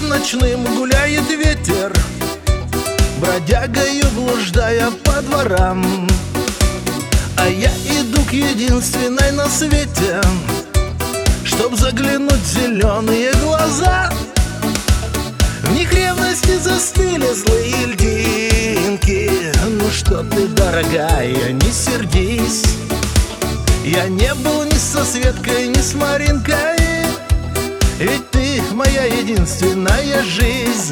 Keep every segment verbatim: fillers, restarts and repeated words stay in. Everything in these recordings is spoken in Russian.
Небом ночным гуляет ветер, бродягою блуждая по дворам. А я иду к единственной на свете, чтоб заглянуть в зеленые глаза. В них ревности застыли злые льдинки. Ну что ты, дорогая, не сердись. Я не был ни со Светкой, ни с Маринкой, ведь ты моя единственная жизнь.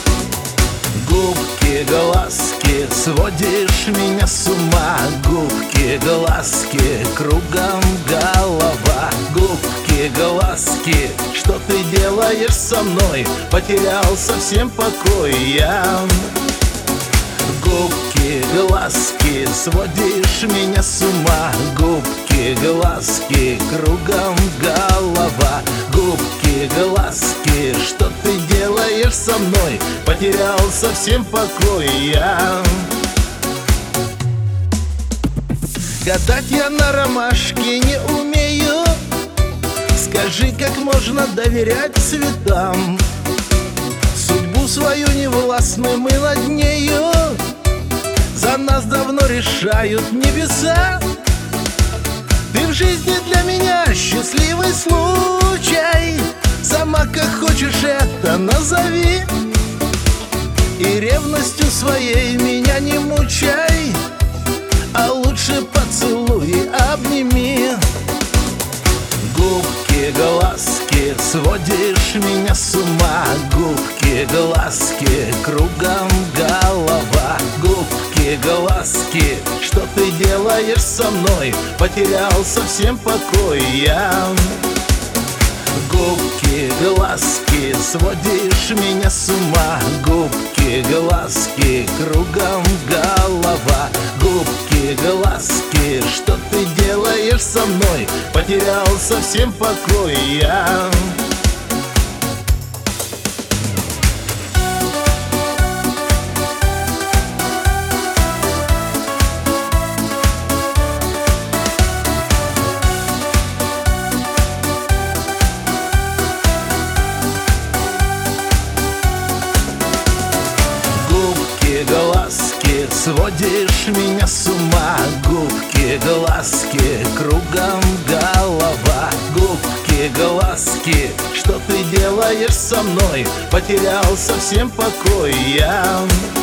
Губки, глазки, сводишь меня с ума. Губки, глазки, кругом голова. Губки, глазки, что ты делаешь со мной? Потерял совсем покой я. Губки, глазки, сводишь меня с ума. Губки, глазки, кругом голова. Губки, глазки, что ты делаешь со мной? Потерял совсем покой я. Гадать я на ромашке не умею. Скажи, как можно доверять цветам? Судьбу свою невластны мы над нею. За нас давно решают небеса. Ты в жизни для меня счастливый случай. Сама как хочешь это назови. И ревностью своей меня не мучай, а лучше поцелуй и обними. Губки, глазки, сводишь меня с ума. Губки, глазки, кругом голова. Губки, глазки, что ты делаешь со мной? Потерял совсем покой я. Губки, глазки, сводишь меня с ума. Губки, глазки, кругом голова. Губки, глазки, что ты делаешь со мной? Потерял совсем покой я. Губки, глазки, сводишь меня с ума. Губки, глазки, кругом голова. Губки, глазки, что ты делаешь со мной? Потерял совсем покой я.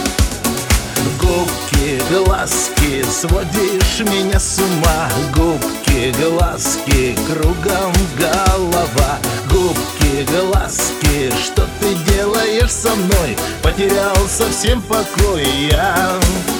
Губки, глазки, сводишь меня с ума. Губки, глазки, кругом голова. Губки, глазки, что ты делаешь со мной? Потерял совсем покой я.